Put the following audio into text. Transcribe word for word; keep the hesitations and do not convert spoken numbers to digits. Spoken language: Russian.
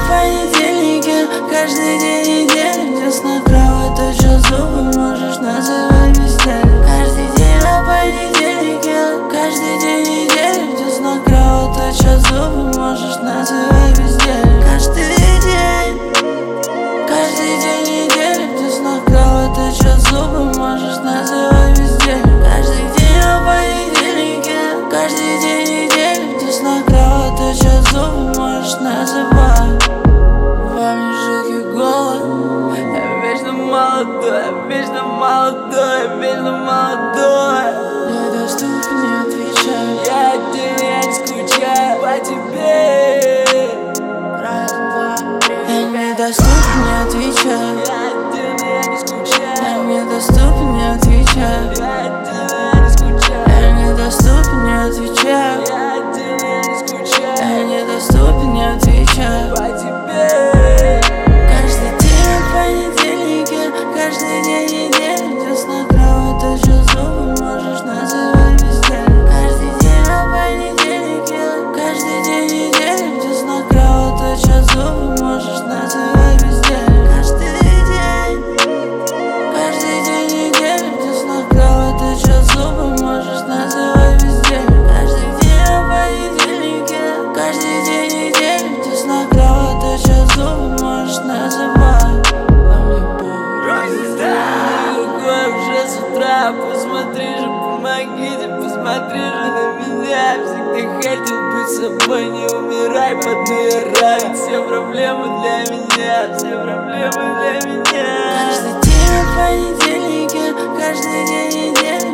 в понедельнике, каждый день недели. Где снакрава, точа зубы, можешь называть безделью. Каждый день на понедельнике, каждый день недели. Где снакрава, точа зубы, можешь называть безделью. Каждый день, каждый день недели. Где снакрава, точа зубы, можешь называть безделью. Каждый день на понедельнике, каждый день недели. Где снакрава, точа зубы, можешь называть. Во мне жуткий голод. Я вечно молодой, я вечно молодой, я вечно молодой. Недоступен, не отвечаю. Я один, я не скучаю по тебе. Раз, два, три. Я недоступен, не отвечаю. Я один, я не скучаю. Я недоступен, не отвечаю. Я один, я не скучаю. Я недоступен, не отвечаю. Я один, я не скучаю. Я недоступен, не отвечаю по тебе. Каждый день в понедельнике, каждый день недели. Где снакрава, точа зубы, можешь называть безделью. Каждый день на понедельнике, каждый день недели. Где снакрава, точа зубы, можешь называть безделью. Каждый день, каждый день недели. Где снакрава, точа зубы, можешь называть безделью. Каждый день на понедельнике, каждый день недели. Где снакрава, точа зубы, можешь называть. А мне похуй. Какой уже с утра, посмотри же, помогите, посмотри же на меня. Всегда хотел быть собой, не умирай под номерами. Все проблемы для меня, все проблемы для меня. Каждый день в понедельнике, каждый день недели.